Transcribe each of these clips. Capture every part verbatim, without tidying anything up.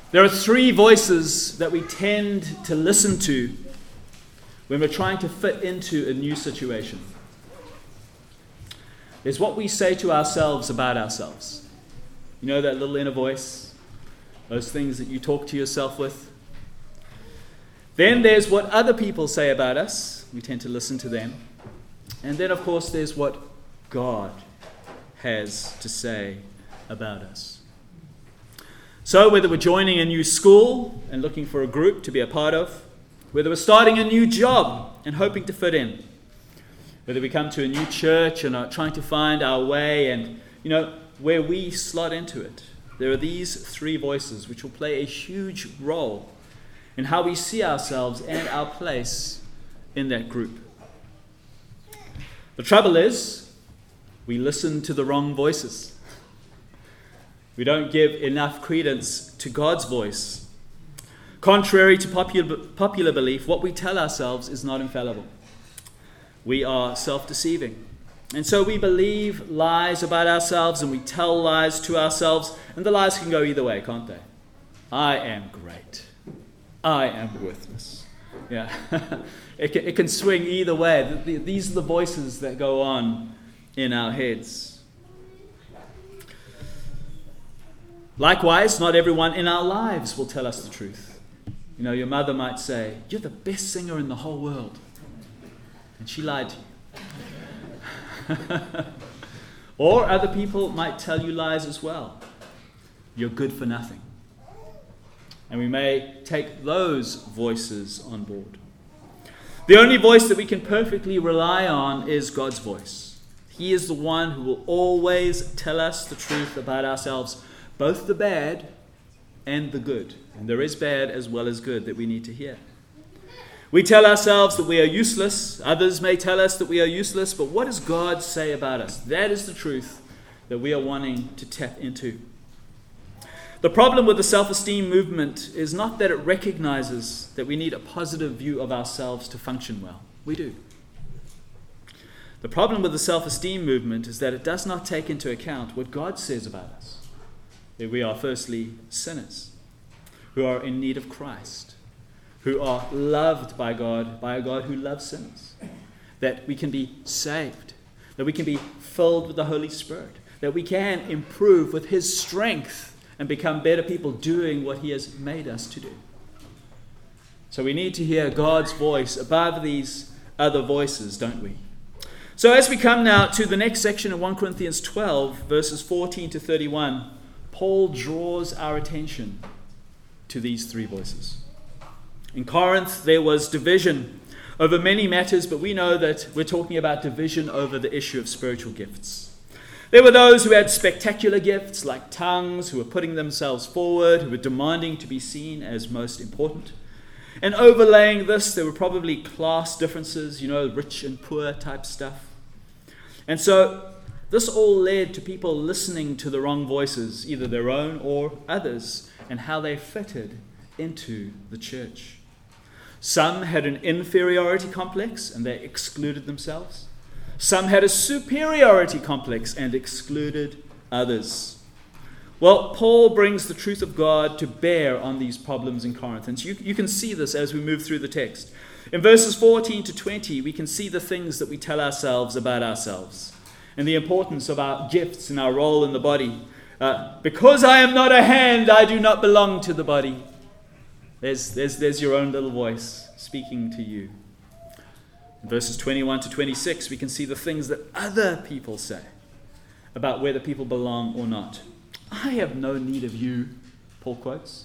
There are three voices that we tend to listen to when we're trying to fit into a new situation. There's what we say to ourselves about ourselves. You know that little inner voice? Those things that you talk to yourself with. Then there's what other people say about us. We tend to listen to them. And then, of course, there's what God has to say about us. So whether we're joining a new school and looking for a group to be a part of, whether we're starting a new job and hoping to fit in, whether we come to a new church and are trying to find our way and, you know, where we slot into it, there are these three voices which will play a huge role in how we see ourselves and our place in that group. The trouble is, we listen to the wrong voices. We don't give enough credence to God's voice. Contrary to popular, popular belief, what we tell ourselves is not infallible. We are self-deceiving. And so we believe lies about ourselves and we tell lies to ourselves, and the lies can go either way, can't they? I am great. I am worthless. Yeah, it, can, it can swing either way. These are the voices that go on in our heads. Likewise, not everyone in our lives will tell us the truth. You know, your mother might say, "You're the best singer in the whole world." And she lied to you. Or other people might tell you lies as well. You're good for nothing. And we may take those voices on board. The only voice that we can perfectly rely on is God's voice. He is the one who will always tell us the truth about ourselves, both the bad and the good. And there is bad as well as good that we need to hear. We tell ourselves that we are useless. Others may tell us that we are useless. But what does God say about us? That is the truth that we are wanting to tap into. The problem with the self-esteem movement is not that it recognizes that we need a positive view of ourselves to function well. We do. The problem with the self-esteem movement is that it does not take into account what God says about us. That we are firstly sinners who are in need of Christ, who are loved by God, by a God who loves sinners, that we can be saved, that we can be filled with the Holy Spirit, that we can improve with His strength and become better people doing what He has made us to do. So we need to hear God's voice above these other voices, don't we? So as we come now to the next section of First Corinthians twelve, verses fourteen to thirty-one, Paul draws our attention to these three voices. In Corinth, there was division over many matters, but we know that we're talking about division over the issue of spiritual gifts. There were those who had spectacular gifts like tongues, who were putting themselves forward, who were demanding to be seen as most important. And overlaying this, there were probably class differences, you know, rich and poor type stuff. And so this all led to people listening to the wrong voices, either their own or others, and how they fitted into the church. Some had an inferiority complex and they excluded themselves. Some had a superiority complex and excluded others. Well, Paul brings the truth of God to bear on these problems in Corinth. And you, you can see this as we move through the text. In verses fourteen to twenty, we can see the things that we tell ourselves about ourselves and the importance of our gifts and our role in the body. Uh, because I am not a hand, I do not belong to the body. There's, there's, there's your own little voice speaking to you. In verses twenty-one to twenty-six, we can see the things that other people say about whether people belong or not. I have no need of you, Paul quotes.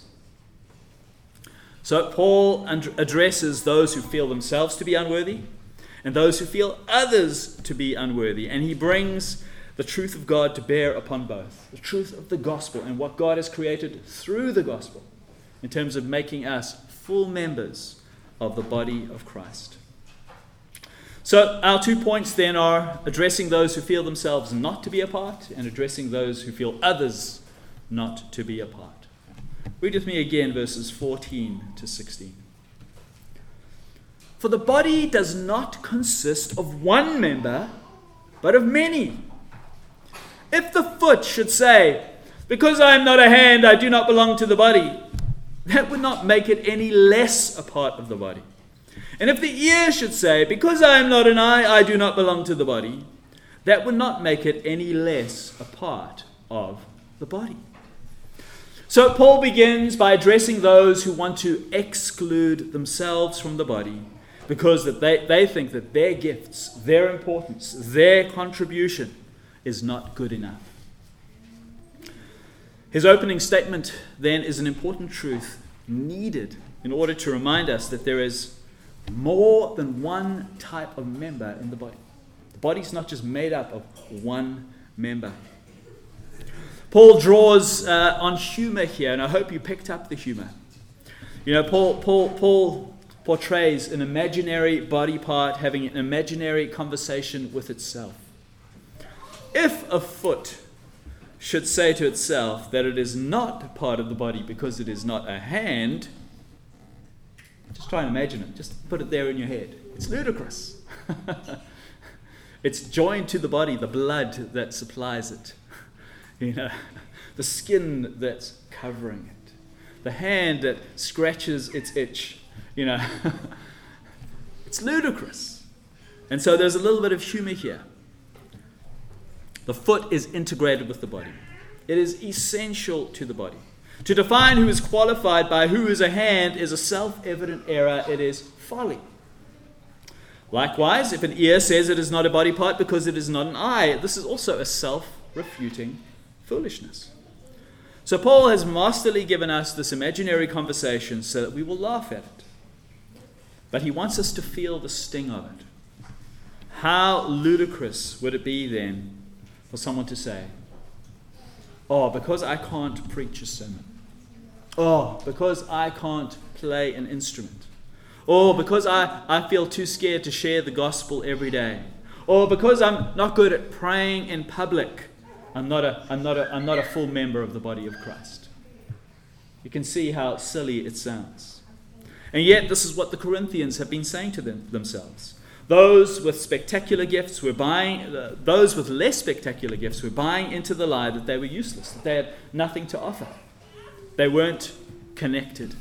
So Paul addresses those who feel themselves to be unworthy and those who feel others to be unworthy. And he brings the truth of God to bear upon both. The truth of the gospel and what God has created through the gospel in terms of making us full members of the body of Christ. So our two points then are addressing those who feel themselves not to be a part and addressing those who feel others not to be a part. Read with me again verses fourteen to sixteen. For the body does not consist of one member, but of many. If the foot should say, because I am not a hand, I do not belong to the body, that would not make it any less a part of the body. And if the ear should say, because I am not an eye, I do not belong to the body, that would not make it any less a part of the body. So Paul begins by addressing those who want to exclude themselves from the body because that they, they think that their gifts, their importance, their contribution is not good enough. His opening statement then is an important truth needed in order to remind us that there is more than one type of member in the body. The body's not just made up of one member. Paul draws uh, on humor here, and I hope you picked up the humor. You know, Paul, Paul, Paul portrays an imaginary body part having an imaginary conversation with itself. If a foot should say to itself that it is not part of the body because it is not a hand, just try and imagine it. Just put it there in your head. It's ludicrous. It's joined to the body, the blood that supplies it. You know, the skin that's covering it. The hand that scratches its itch. You know, it's ludicrous. And so there's a little bit of humor here. The foot is integrated with the body. It is essential to the body. To define who is qualified by who is a hand is a self-evident error. It is folly. Likewise, if an ear says it is not a body part because it is not an eye, this is also a self-refuting foolishness. So Paul has masterly given us this imaginary conversation so that we will laugh at it. But he wants us to feel the sting of it. How ludicrous would it be then for someone to say, oh, because I can't preach a sermon. Oh, because I can't play an instrument. Or because I, I feel too scared to share the gospel every day. Or because I'm not good at praying in public. I'm not a, I'm not a, I'm not a full member of the body of Christ. You can see how silly it sounds. And yet this is what the Corinthians have been saying to them, themselves. Those with spectacular gifts were buying, uh, those with less spectacular gifts were buying into the lie that they were useless, that they had nothing to offer. They weren't connected.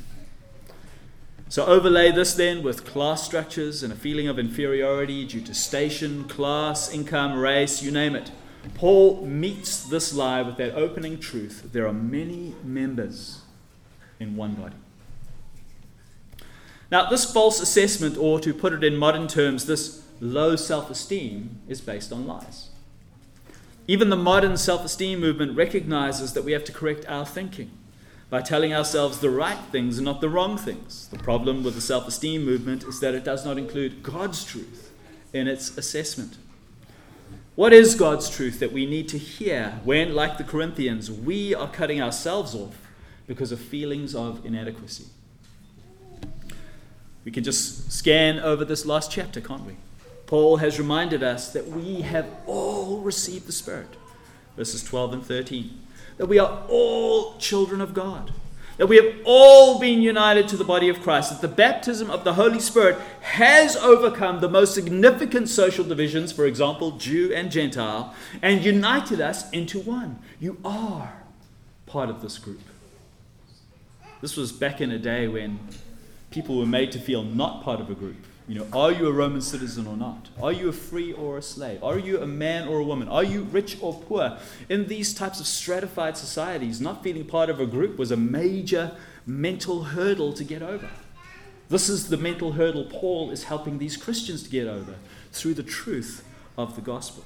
So overlay this then with class structures and a feeling of inferiority due to station, class, income, race, you name it. Paul meets this lie with that opening truth. There are many members in one body. Now, this false assessment, or to put it in modern terms, this low self-esteem, is based on lies. Even the modern self-esteem movement recognizes that we have to correct our thinking by telling ourselves the right things and not the wrong things. The problem with the self-esteem movement is that it does not include God's truth in its assessment. What is God's truth that we need to hear when, like the Corinthians, we are cutting ourselves off because of feelings of inadequacy? We can just scan over this last chapter, can't we? Paul has reminded us that we have all received the Spirit. Verses twelve and thirteen. That we are all children of God. That we have all been united to the body of Christ. That the baptism of the Holy Spirit has overcome the most significant social divisions, for example, Jew and Gentile, and united us into one. You are part of this group. This was back in a day when people were made to feel not part of a group. You know, are you a Roman citizen or not? Are you a free or a slave? Are you a man or a woman? Are you rich or poor? In these types of stratified societies, not feeling part of a group was a major mental hurdle to get over. This is the mental hurdle Paul is helping these Christians to get over through the truth of the gospel.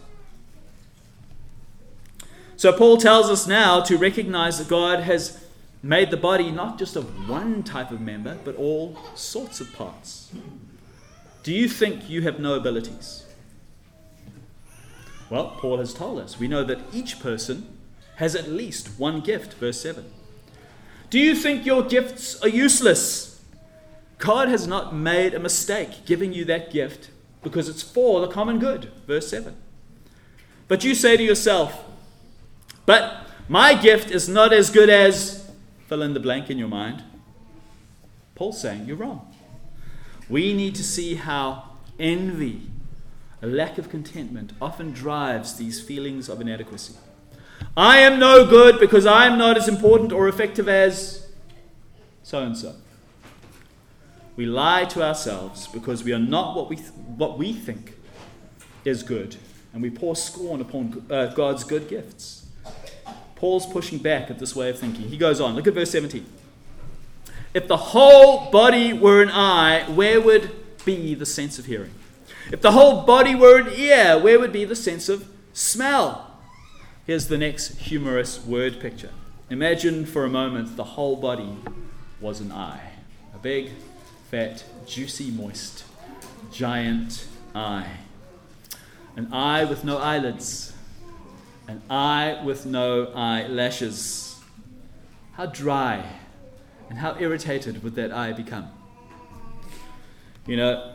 So Paul tells us now to recognize that God has made the body not just of one type of member, but all sorts of parts. Do you think you have no abilities? Well, Paul has told us. We know that each person has at least one gift, verse seven. Do you think your gifts are useless? God has not made a mistake giving you that gift because it's for the common good, verse seven. But you say to yourself, but my gift is not as good as, fill in the blank in your mind. Paul's saying you're wrong. We need to see how envy, a lack of contentment, often drives these feelings of inadequacy. I am no good because I am not as important or effective as so and so. We lie to ourselves because we are not what we th- what we think is good, and we pour scorn upon uh, God's good gifts. Paul's pushing back at this way of thinking. He goes on, look at verse seventeen. If the whole body were an eye, where would be the sense of hearing? If the whole body were an ear, where would be the sense of smell? Here's the next humorous word picture. Imagine for a moment the whole body was an eye. A big, fat, juicy, moist, giant eye. An eye with no eyelids. An eye with no eyelashes. How dry and how irritated would that eye become? You know,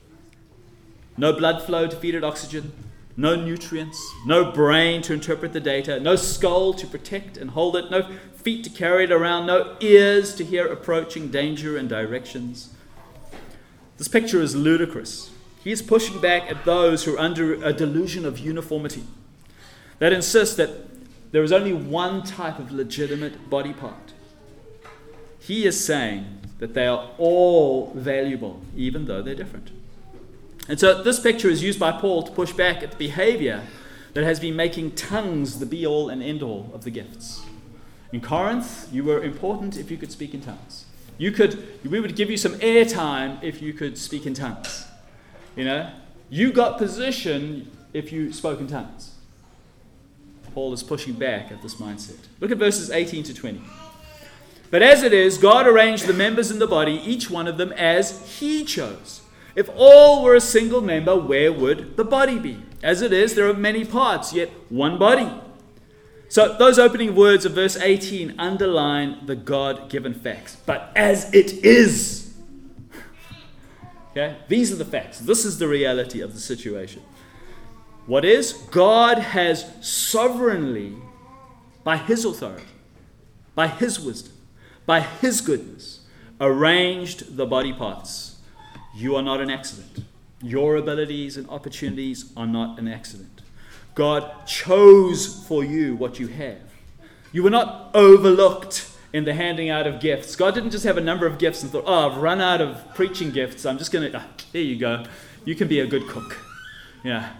no blood flow to feed it oxygen, no nutrients, no brain to interpret the data, no skull to protect and hold it, no feet to carry it around, no ears to hear approaching danger and directions. This picture is ludicrous. He is pushing back at those who are under a delusion of uniformity that insists that there is only one type of legitimate body part. He is saying that they are all valuable, even though they're different. And so this picture is used by Paul to push back at the behavior that has been making tongues the be-all and end-all of the gifts. In Corinth, you were important if you could speak in tongues. You could, we would give you some airtime if you could speak in tongues. You know, you got position if you spoke in tongues. Paul is pushing back at this mindset. Look at verses eighteen to twenty. But as it is, God arranged the members in the body, each one of them as he chose. If all were a single member, where would the body be? As it is, there are many parts, yet one body. So those opening words of verse eighteen underline the God-given facts. But as it is. Okay? These are the facts. This is the reality of the situation. What is? God has sovereignly, by his authority, by his wisdom, by his goodness, arranged the body parts. You are not an accident. Your abilities and opportunities are not an accident. God chose for you what you have. You were not overlooked in the handing out of gifts. God didn't just have a number of gifts and thought, oh, I've run out of preaching gifts. I'm just going to, ah, there you go. You can be a good cook. Yeah.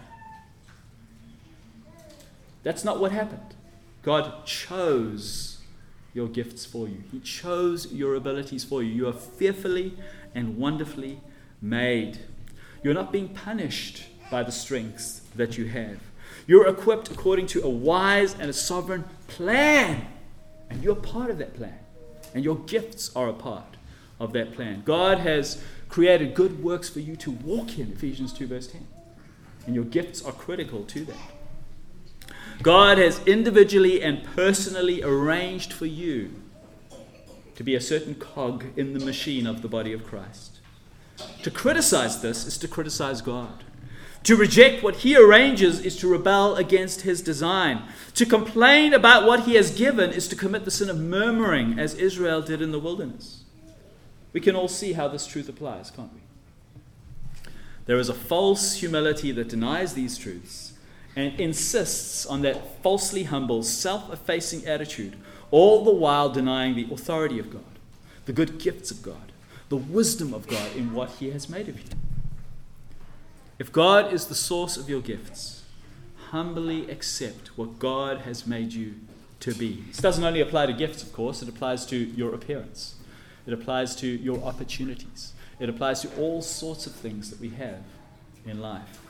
That's not what happened. God chose your gifts for you. He chose your abilities for you. You are fearfully and wonderfully made. You're not being punished by the strengths that you have. You're equipped according to a wise and a sovereign plan. And you're part of that plan. And your gifts are a part of that plan. God has created good works for you to walk in, Ephesians two verse ten. And your gifts are critical to that. God has individually and personally arranged for you to be a certain cog in the machine of the body of Christ. To criticize this is to criticize God. To reject what he arranges is to rebel against his design. To complain about what he has given is to commit the sin of murmuring, as Israel did in the wilderness. We can all see how this truth applies, can't we? There is a false humility that denies these truths and insists on that falsely humble, self-effacing attitude, all the while denying the authority of God, the good gifts of God, the wisdom of God in what he has made of you. If God is the source of your gifts, humbly accept what God has made you to be. This doesn't only apply to gifts, of course. It applies to your appearance. It applies to your opportunities. It applies to all sorts of things that we have in life.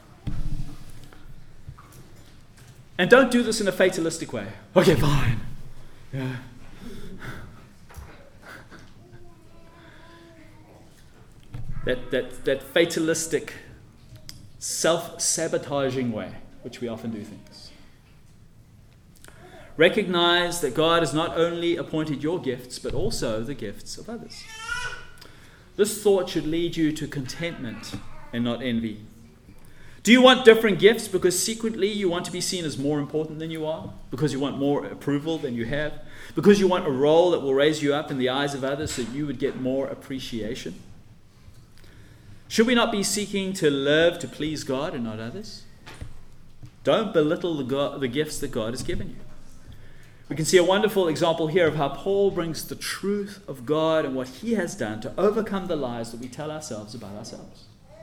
And don't do this in a fatalistic way. Okay, fine. Yeah. That, that, that fatalistic, self-sabotaging way, which we often do things. Recognize that God has not only appointed your gifts, but also the gifts of others. This thought should lead you to contentment and not envy. Do you want different gifts because secretly you want to be seen as more important than you are? Because you want more approval than you have? Because you want a role that will raise you up in the eyes of others so you would get more appreciation? Should we not be seeking to live to please God and not others? Don't belittle the, God, the gifts that God has given you. We can see a wonderful example here of how Paul brings the truth of God and what he has done to overcome the lies that we tell ourselves about ourselves.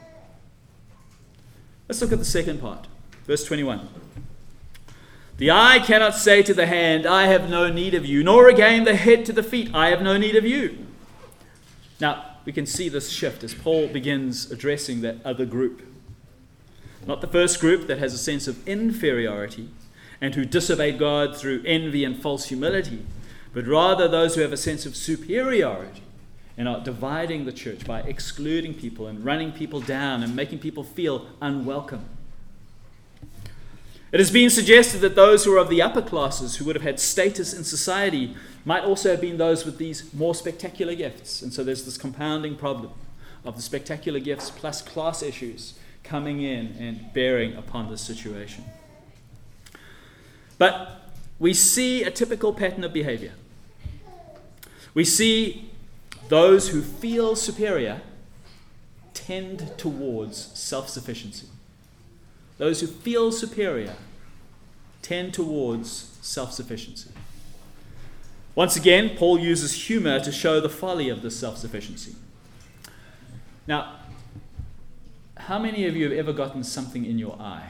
Let's look at the second part. Verse twenty-one. The eye cannot say to the hand, I have no need of you, nor again the head to the feet, I have no need of you. Now, we can see this shift as Paul begins addressing that other group. Not the first group that has a sense of inferiority and who disobeyed God through envy and false humility, but rather those who have a sense of superiority and are dividing the church by excluding people and running people down and making people feel unwelcome. It has been suggested that those who are of the upper classes, who would have had status in society, might also have been those with these more spectacular gifts. And so there's this compounding problem of the spectacular gifts plus class issues coming in and bearing upon this situation. But we see a typical pattern of behavior. We see those who feel superior tend towards self-sufficiency. Those who feel superior tend towards self-sufficiency. Once again, Paul uses humor to show the folly of this self-sufficiency. Now, how many of you have ever gotten something in your eye?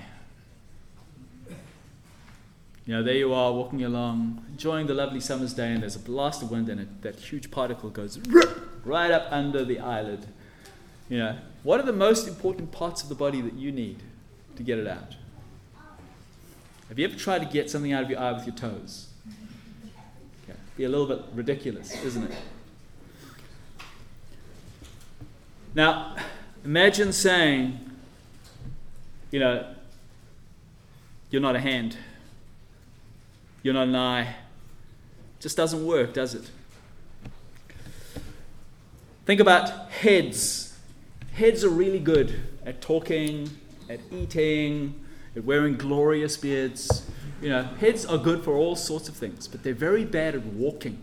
You know, there you are walking along, enjoying the lovely summer's day, and there's a blast of wind, and it, that huge particle goes right up under the eyelid. You know, what are the most important parts of the body that you need to get it out? Have you ever tried to get something out of your eye with your toes? Okay. Be a little bit ridiculous, isn't it? Now, imagine saying, you know, you're not a hand. You're not an eye. It just doesn't work, does it? Think about heads. Heads are really good at talking, at eating, at wearing glorious beards. You know, heads are good for all sorts of things, but they're very bad at walking.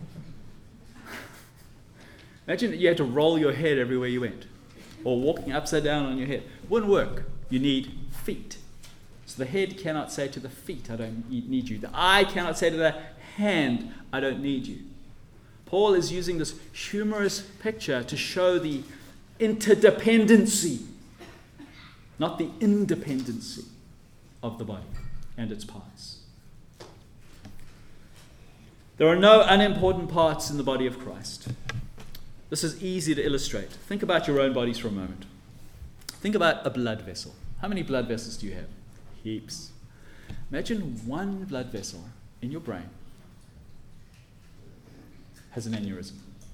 Imagine that you had to roll your head everywhere you went, or walking upside down on your head. It wouldn't work. You need feet. So the head cannot say to the feet, I don't need you. The eye cannot say to the hand, I don't need you. Paul is using this humorous picture to show the interdependency, not the independency of the body and its parts. There are no unimportant parts in the body of Christ. This is easy to illustrate. Think about your own bodies for a moment. Think about a blood vessel. How many blood vessels do you have? Heaps. Imagine one blood vessel in your brain has an aneurysm.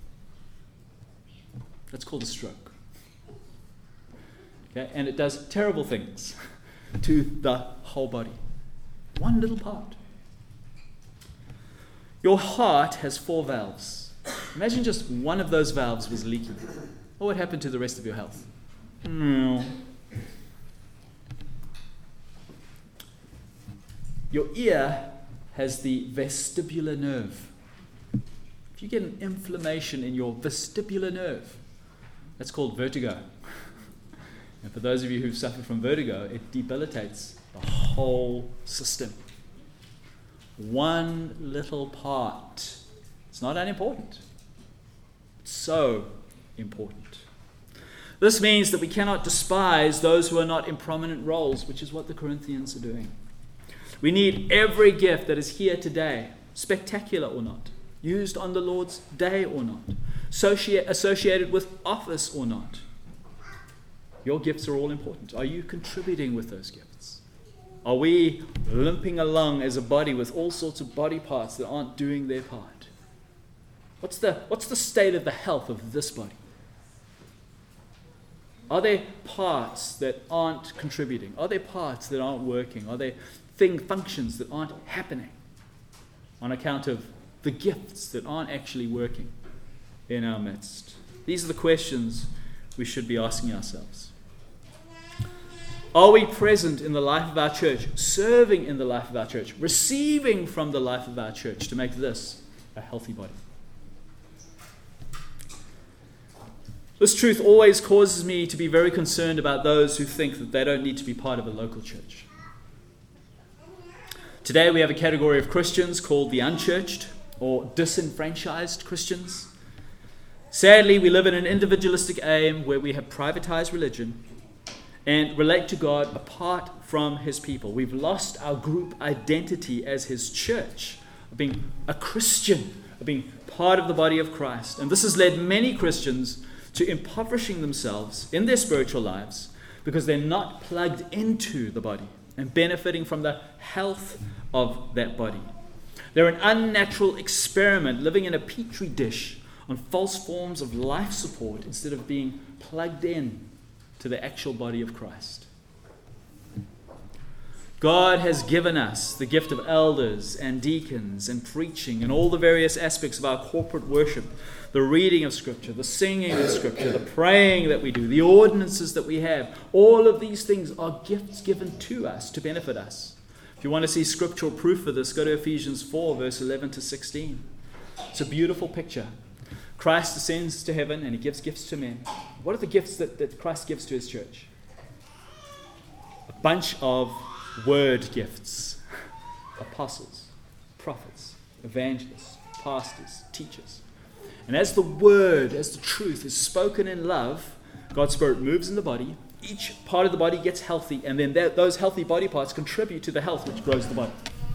That's called a stroke. Okay? And it does terrible things to the whole body. One little part. Your heart has four valves. Imagine just one of those valves was leaking. What would happen to the rest of your health? No. Your ear has the vestibular nerve. If you get an inflammation in your vestibular nerve, that's called vertigo. And for those of you who've suffered from vertigo, it debilitates the whole system. One little part. It's not unimportant. It's so important. This means that we cannot despise those who are not in prominent roles, which is what the Corinthians are doing. We need every gift that is here today, spectacular or not, used on the Lord's day or not, associated with office or not. Your gifts are all important. Are you contributing with those gifts? Are we limping along as a body with all sorts of body parts that aren't doing their part? What's the, what's the state of the health of this body? Are there parts that aren't contributing? Are there parts that aren't working? Are there thing functions that aren't happening on account of the gifts that aren't actually working in our midst? These are the questions we should be asking ourselves. Are we present in the life of our church, serving in the life of our church, receiving from the life of our church to make this a healthy body? This truth always causes me to be very concerned about those who think that they don't need to be part of a local church. Today we have a category of Christians called the unchurched or disenfranchised Christians. Sadly, we live in an individualistic aim where we have privatized religion and relate to God apart from his people. We've lost our group identity as his church, of being a Christian, of being part of the body of Christ. And this has led many Christians to impoverishing themselves in their spiritual lives because they're not plugged into the body and benefiting from the health of that body. They're an unnatural experiment living in a petri dish on false forms of life support instead of being plugged in to the actual body of Christ. God has given us the gift of elders and deacons and preaching and all the various aspects of our corporate worship, the reading of Scripture, the singing of Scripture, the praying that we do, the ordinances that we have. All of these things are gifts given to us to benefit us. If you want to see scriptural proof of this, go to Ephesians four, verse eleven to sixteen. It's a beautiful picture. Christ ascends to heaven and he gives gifts to men. What are the gifts that, that Christ gives to his church? A bunch of word gifts. Apostles, prophets, evangelists, pastors, teachers. And as the word, as the truth is spoken in love, God's Spirit moves in the body. Each part of the body gets healthy, and then that, those healthy body parts contribute to the health which grows the body.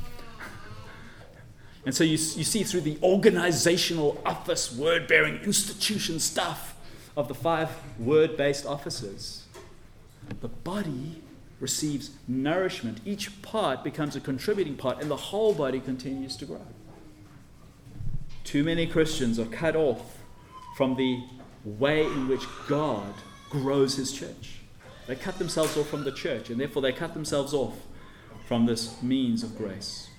And so you, you see through the organizational office, word-bearing institution stuff of the five word-based offices, the body receives nourishment. Each part becomes a contributing part, and the whole body continues to grow. Too many Christians are cut off from the way in which God grows his church. They cut themselves off from the church, and therefore they cut themselves off from this means of grace.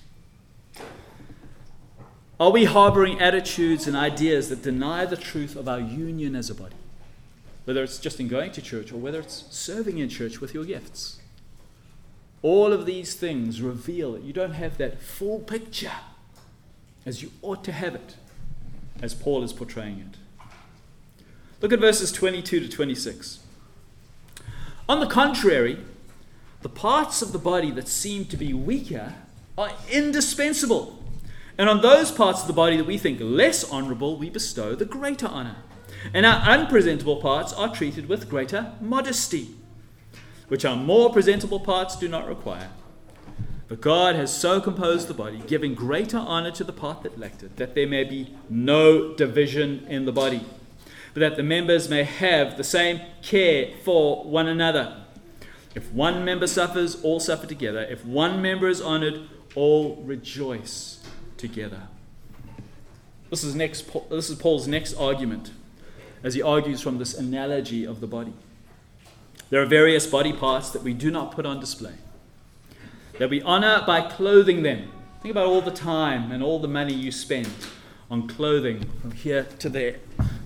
Are we harboring attitudes and ideas that deny the truth of our union as a body? Whether it's just in going to church or whether it's serving in church with your gifts. All of these things reveal that you don't have that full picture as you ought to have it, as Paul is portraying it. Look at verses twenty-two to twenty-six. On the contrary, the parts of the body that seem to be weaker are indispensable. And on those parts of the body that we think less honorable, we bestow the greater honor. And our unpresentable parts are treated with greater modesty, which our more presentable parts do not require. But God has so composed the body, giving greater honor to the part that lacked it, that there may be no division in the body, but that the members may have the same care for one another. If one member suffers, all suffer together. If one member is honored, all rejoice together. This is next. This is Paul's next argument, as he argues from this analogy of the body. There are various body parts that we do not put on display, that we honor by clothing them. Think about all the time and all the money you spend on clothing from here to there.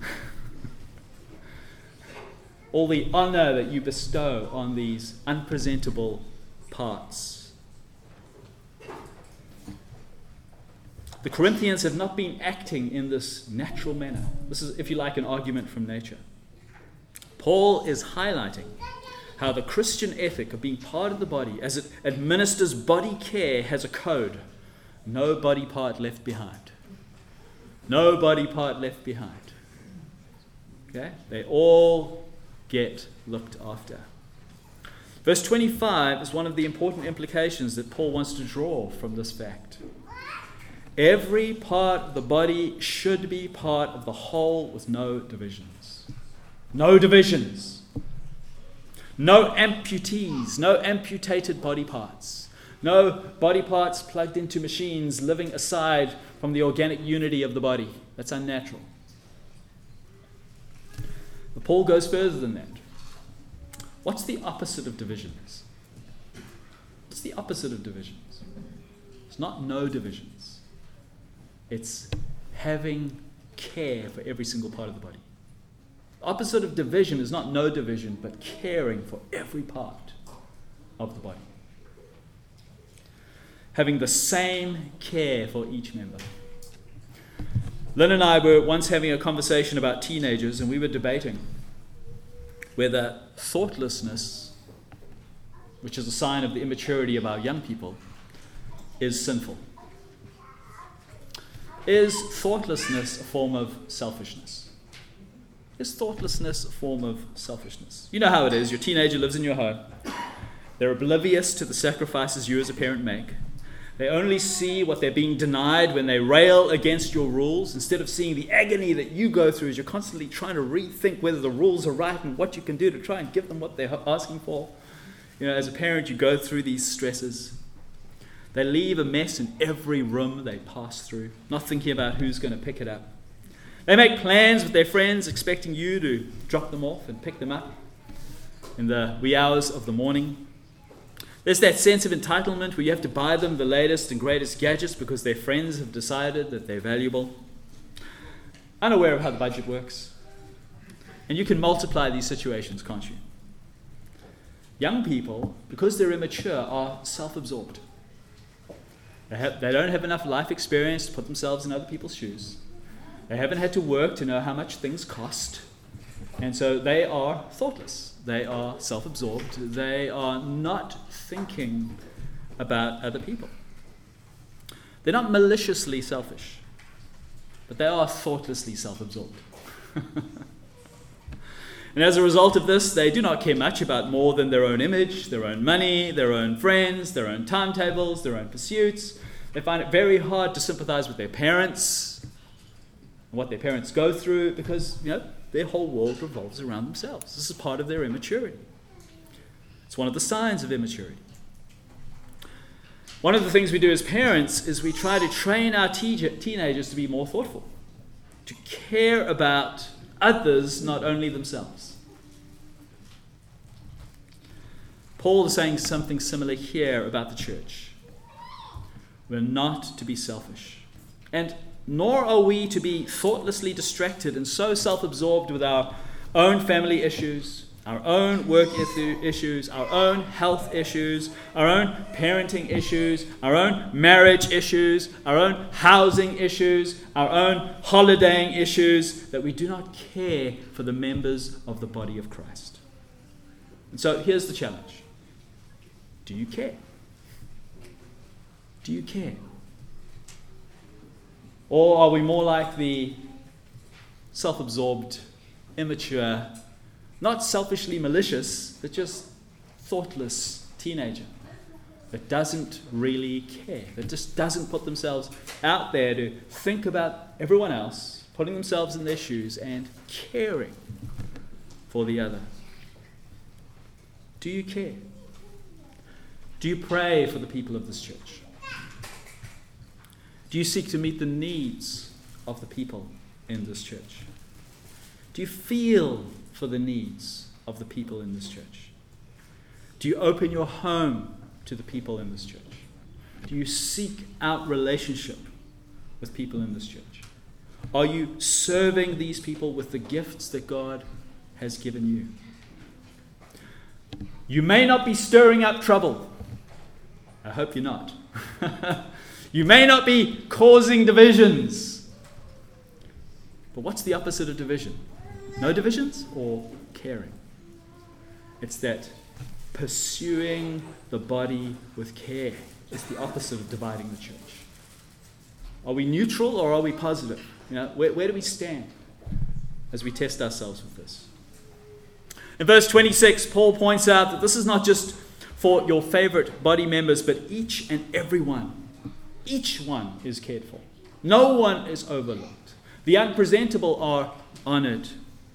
All the honor that you bestow on these unpresentable parts. The Corinthians have not been acting in this natural manner. This is, if you like, an argument from nature. Paul is highlighting how the Christian ethic of being part of the body, as it administers body care, has a code. No body part left behind. No body part left behind. Okay? They all get looked after. Verse twenty-five is one of the important implications that Paul wants to draw from this fact. Every part of the body should be part of the whole with no divisions. No divisions. No amputees, no amputated body parts. No body parts plugged into machines living aside from the organic unity of the body. That's unnatural. But Paul goes further than that. What's the opposite of divisions? What's the opposite of divisions? It's not no divisions. It's having care for every single part of the body. The opposite of division is not no division, but caring for every part of the body. Having the same care for each member. Lynn and I were once having a conversation about teenagers, and we were debating whether thoughtlessness, which is a sign of the immaturity of our young people, is sinful? Is thoughtlessness a form of selfishness? Is thoughtlessness a form of selfishness? You know how it is. Your teenager lives in your home. They're oblivious to the sacrifices you as a parent make. They only see what they're being denied when they rail against your rules, instead of seeing the agony that you go through as you're constantly trying to rethink whether the rules are right and what you can do to try and give them what they're asking for. You know, as a parent, you go through these stresses. They leave a mess in every room they pass through, not thinking about who's going to pick it up. They make plans with their friends, expecting you to drop them off and pick them up in the wee hours of the morning. There's that sense of entitlement where you have to buy them the latest and greatest gadgets because their friends have decided that they're valuable. Unaware of how the budget works. And you can multiply these situations, can't you? Young people, because they're immature, are self-absorbed. They, have, they don't have enough life experience to put themselves in other people's shoes. They haven't had to work to know how much things cost. And so they are thoughtless. They are self-absorbed. They are not thinking about other people. They're not maliciously selfish, but they are thoughtlessly self-absorbed. And as a result of this, they do not care much about more than their own image, their own money, their own friends, their own timetables, their own pursuits. They find it very hard to sympathize with their parents and what their parents go through because, you know, their whole world revolves around themselves. This is part of their immaturity. It's one of the signs of immaturity. One of the things we do as parents is we try to train our te- teenagers to be more thoughtful, to care about others, not only themselves. Paul is saying something similar here about the church. We're not to be selfish. And nor are we to be thoughtlessly distracted and so self-absorbed with our own family issues, our own work issues, our own health issues, our own parenting issues, our own marriage issues, our own housing issues, our own holidaying issues, that we do not care for the members of the body of Christ. And so here's the challenge. Do you care? Do you care? Or are we more like the self-absorbed, immature, not selfishly malicious, but just thoughtless teenager that doesn't really care, that just doesn't put themselves out there to think about everyone else, putting themselves in their shoes and caring for the other? Do you care? Do you pray for the people of this church? Do you seek to meet the needs of the people in this church? Do you feel for the needs of the people in this church? Do you open your home to the people in this church? Do you seek out relationship with people in this church? Are you serving these people with the gifts that God has given you? You may not be stirring up trouble. I hope you're not. You may not be causing divisions. But what's the opposite of division? No divisions or caring? It's that pursuing the body with care is the opposite of dividing the church. Are we neutral or are we positive? You know, where, where do we stand as we test ourselves with this? In verse twenty-six, Paul points out that this is not just for your favorite body members, but each and every one. Each one is cared for. No one is overlooked. The unpresentable are honored.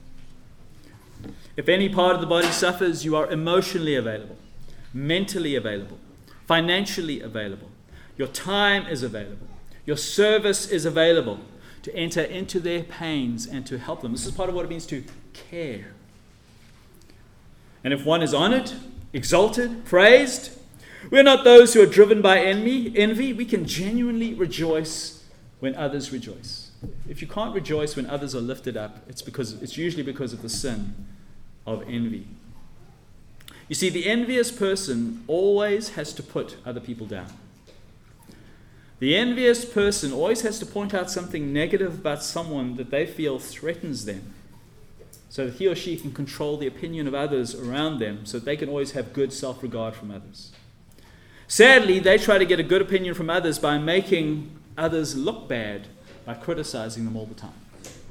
If any part of the body suffers, you are emotionally available, mentally available, financially available. Your time is available. Your service is available to enter into their pains and to help them. This is part of what it means to care. And if one is honored, exalted, praised, we're not those who are driven by envy. Envy. We can genuinely rejoice when others rejoice. If you can't rejoice when others are lifted up, it's because it's usually because of the sin of envy. You see, the envious person always has to put other people down. The envious person always has to point out something negative about someone that they feel threatens them, so that he or she can control the opinion of others around them, so that they can always have good self-regard from others. Sadly, they try to get a good opinion from others by making others look bad, by criticizing them all the time.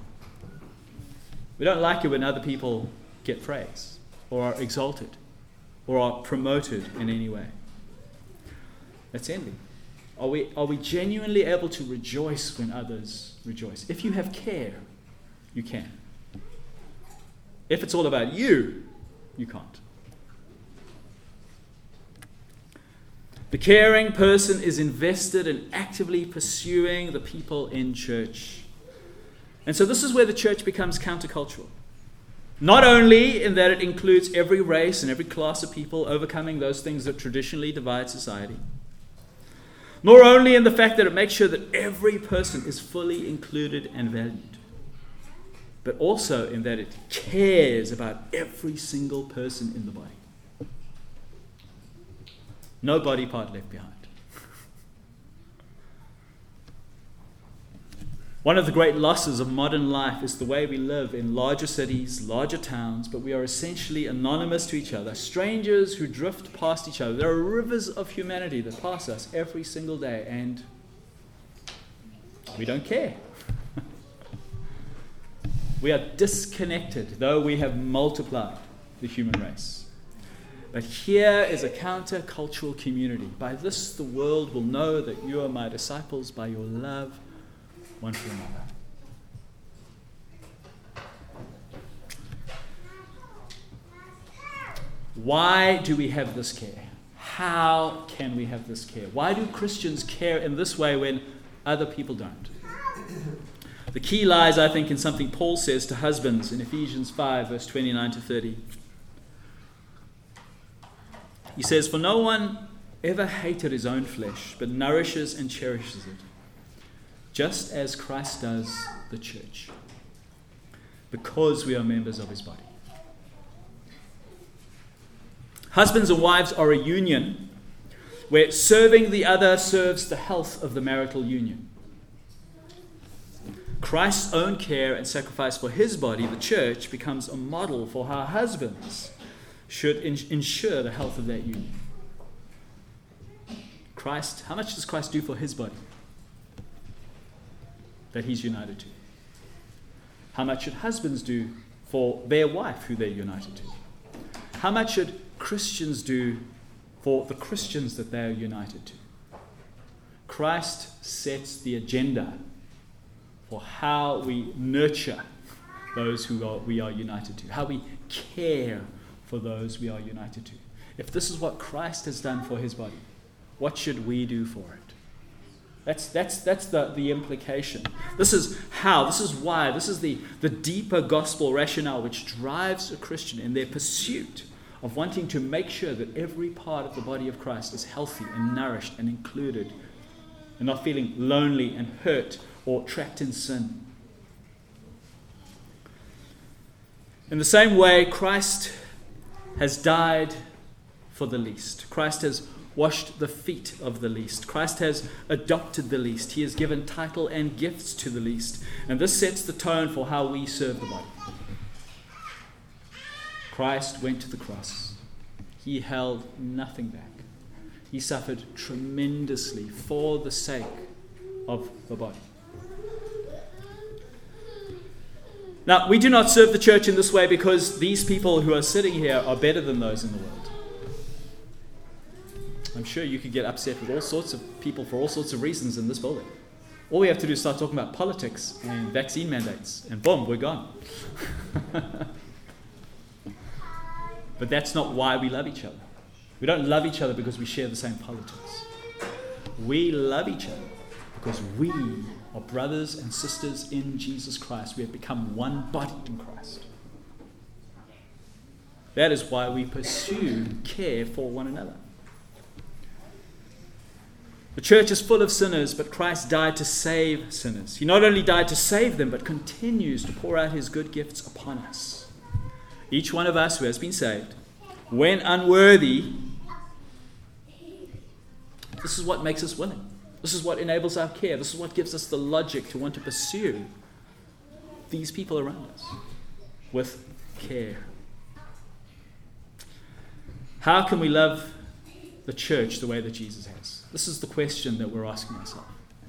We don't like it when other people get praise, or are exalted, or are promoted in any way. That's envy. Are we, are we genuinely able to rejoice when others rejoice? If you have care, you can. If it's all about you, you can't. The caring person is invested in actively pursuing the people in church. And so this is where the church becomes countercultural. Not only in that it includes every race and every class of people, overcoming those things that traditionally divide society, nor only in the fact that it makes sure that every person is fully included and valued, but also in that it cares about every single person in the body. No body part left behind. One of the great losses of modern life is the way we live in larger cities, larger towns, but we are essentially anonymous to each other, strangers who drift past each other. There are rivers of humanity that pass us every single day, and we don't care. We are disconnected, though we have multiplied the human race. But here is a counter-cultural community. By this the world will know that you are my disciples, by your love one for another. Why do we have this care? How can we have this care? Why do Christians care in this way when other people don't? The key lies, I think, in something Paul says to husbands in Ephesians five, verse twenty-nine to thirty. He says, "For no one ever hated his own flesh, but nourishes and cherishes it, just as Christ does the church, because we are members of his body." Husbands and wives are a union where serving the other serves the health of the marital union. Christ's own care and sacrifice for his body, the church, becomes a model for how husbands should in- ensure the health of that union. Christ, how much does Christ do for his body that he's united to? How much should husbands do for their wife who they're united to? How much should Christians do for the Christians that they are united to? Christ sets the agenda for how we nurture those who are, we are united to, how we care for those we are united to. If this is what Christ has done for his body, what should we do for it? That's that's that's the, the implication. This is how, this is why, this is the, the deeper gospel rationale which drives a Christian in their pursuit of wanting to make sure that every part of the body of Christ is healthy and nourished and included, and not feeling lonely and hurt or trapped in sin. In the same way, Christ has died for the least. Christ has washed the feet of the least. Christ has adopted the least. He has given title and gifts to the least. And this sets the tone for how we serve the body. Christ went to the cross. He held nothing back. He suffered tremendously for the sake of the body. Now, we do not serve the church in this way because these people who are sitting here are better than those in the world. I'm sure you could get upset with all sorts of people for all sorts of reasons in this building. All we have to do is start talking about politics and vaccine mandates, and boom, we're gone. But that's not why we love each other. We don't love each other because we share the same politics. We love each other because we are brothers and sisters in Jesus Christ. We have become one body in Christ. That is why we pursue care for one another. The church is full of sinners, but Christ died to save sinners. He not only died to save them, but continues to pour out his good gifts upon us. Each one of us who has been saved, when unworthy, this is what makes us willing. This is what enables our care. This is what gives us the logic to want to pursue these people around us with care. How can we love the church the way that Jesus has? This is the question that we're asking ourselves.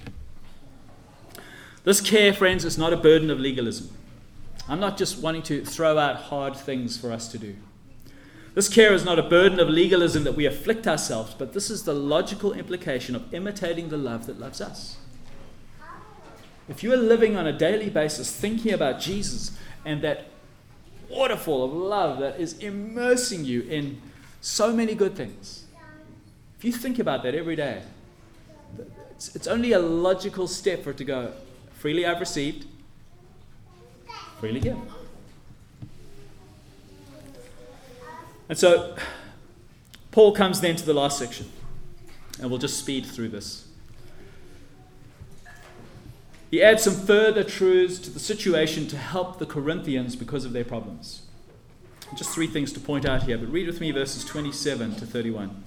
This care, friends, is not a burden of legalism. I'm not just wanting to throw out hard things for us to do. This care is not a burden of legalism that we afflict ourselves, but this is the logical implication of imitating the love that loves us. If you are living on a daily basis thinking about Jesus and that waterfall of love that is immersing you in so many good things, if you think about that every day, it's, it's only a logical step for it to go, freely I've received, freely give. And so, Paul comes then to the last section, and we'll just speed through this. He adds some further truths to the situation to help the Corinthians because of their problems. Just three things to point out here, but read with me verses twenty-seven to thirty-one.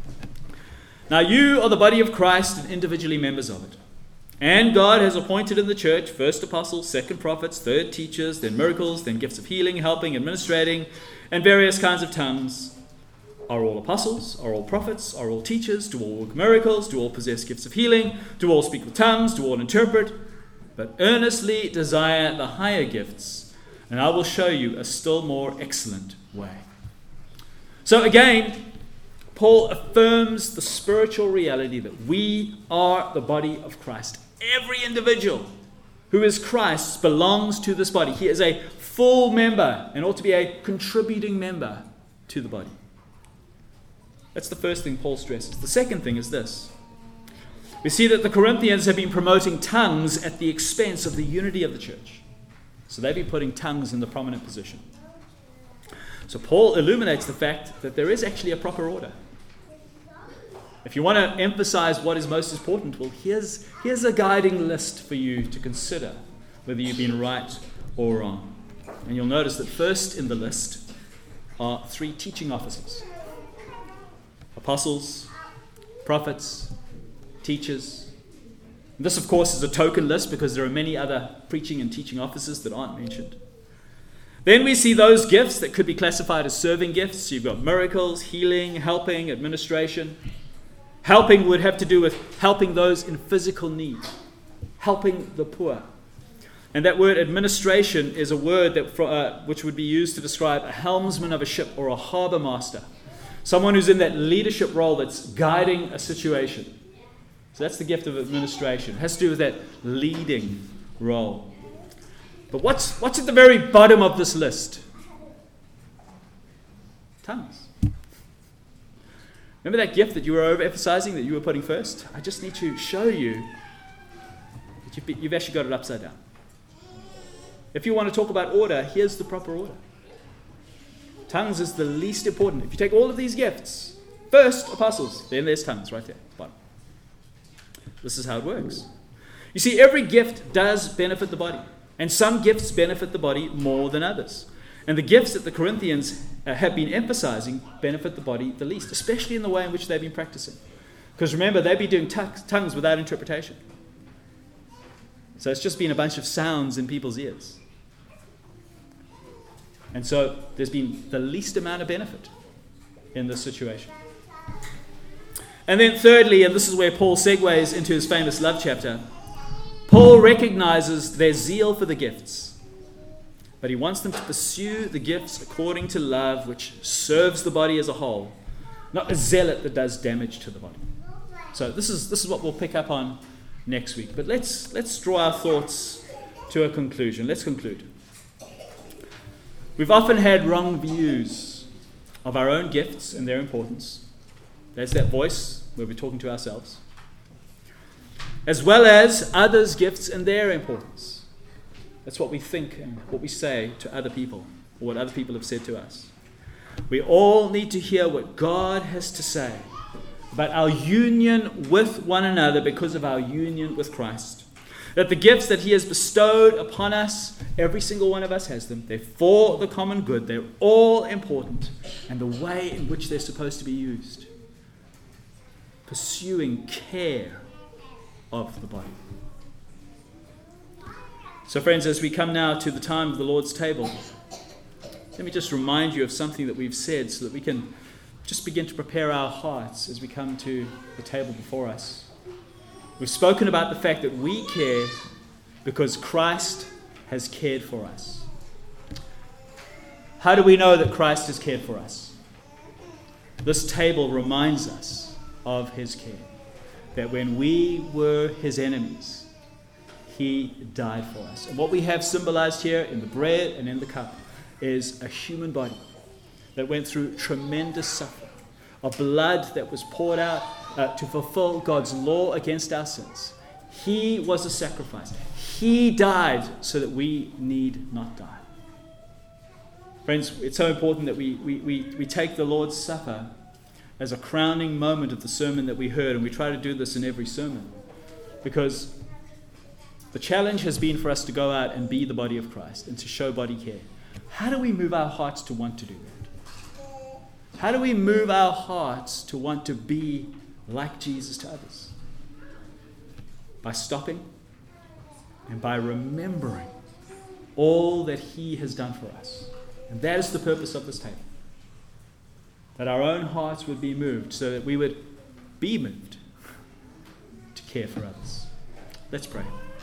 Now you are the body of Christ and individually members of it. And God has appointed in the church first apostles, second prophets, third teachers, then miracles, then gifts of healing, helping, administrating, and various kinds of tongues. Are all apostles? Are all prophets? Are all teachers? Do all work miracles? Do all possess gifts of healing? Do all speak with tongues? Do all interpret? But earnestly desire the higher gifts, and I will show you a still more excellent way. So again, Paul affirms the spiritual reality that we are the body of Christ. Every individual who is Christ belongs to this body. He is a full member and ought to be a contributing member to the body. That's the first thing Paul stresses. The second thing is this. We see that the Corinthians have been promoting tongues at the expense of the unity of the church. So they've been putting tongues in the prominent position. So Paul illuminates the fact that there is actually a proper order. If you want to emphasize what is most important, well, here's, here's a guiding list for you to consider whether you've been right or wrong. And you'll notice that first in the list are three teaching offices. Apostles, prophets, teachers. And this, of course, is a token list because there are many other preaching and teaching offices that aren't mentioned. Then we see those gifts that could be classified as serving gifts. You've got miracles, healing, helping, administration. Helping would have to do with helping those in physical need, helping the poor. And that word administration is a word that uh, which would be used to describe a helmsman of a ship or a harbor master, someone who's in that leadership role that's guiding a situation. So that's the gift of administration. It has to do with that leading role. But what's what's at the very bottom of this list? Tongues. Remember that gift that you were overemphasizing, that you were putting first? I just need to show you that you've, you've actually got it upside down. If you want to talk about order, here's the proper order. Tongues is the least important. If you take all of these gifts, first apostles, then there's tongues right there. Bottom. This is how it works. You see, every gift does benefit the body, and some gifts benefit the body more than others. And the gifts that the Corinthians uh, have been emphasizing benefit the body the least, especially in the way in which they've been practicing. Because remember, they've been doing t- tongues without interpretation. So it's just been a bunch of sounds in people's ears. And so there's been the least amount of benefit in this situation. And then thirdly, and this is where Paul segues into his famous love chapter, Paul recognizes their zeal for the gifts. But he wants them to pursue the gifts according to love, which serves the body as a whole, not a zealot that does damage to the body. So this is this is what we'll pick up on next week. But let's let's draw our thoughts to a conclusion. Let's conclude. We've often had wrong views of our own gifts and their importance. There's that voice where we're talking to ourselves, as well as others' gifts and their importance. That's what we think and what we say to other people, or what other people have said to us. We all need to hear what God has to say about our union with one another because of our union with Christ. That the gifts that He has bestowed upon us, every single one of us has them. They're for the common good. They're all important. And the way in which they're supposed to be used. Pursuing care of the body. So friends, as we come now to the time of the Lord's table, let me just remind you of something that we've said so that we can just begin to prepare our hearts as we come to the table before us. We've spoken about the fact that we care because Christ has cared for us. How do we know that Christ has cared for us? This table reminds us of his care. That when we were his enemies, he died for us. And what we have symbolized here in the bread and in the cup is a human body that went through tremendous suffering, a blood that was poured out uh, to fulfill God's law against our sins. He was a sacrifice. He died so that we need not die. Friends, it's so important that we, we, we, we take the Lord's Supper as a crowning moment of the sermon that we heard, and we try to do this in every sermon. Because the challenge has been for us to go out and be the body of Christ and to show body care. How do we move our hearts to want to do that? How do we move our hearts to want to be like Jesus to others? By stopping and by remembering all that he has done for us. And that is the purpose of this table. That our own hearts would be moved so that we would be moved to care for others. Let's pray.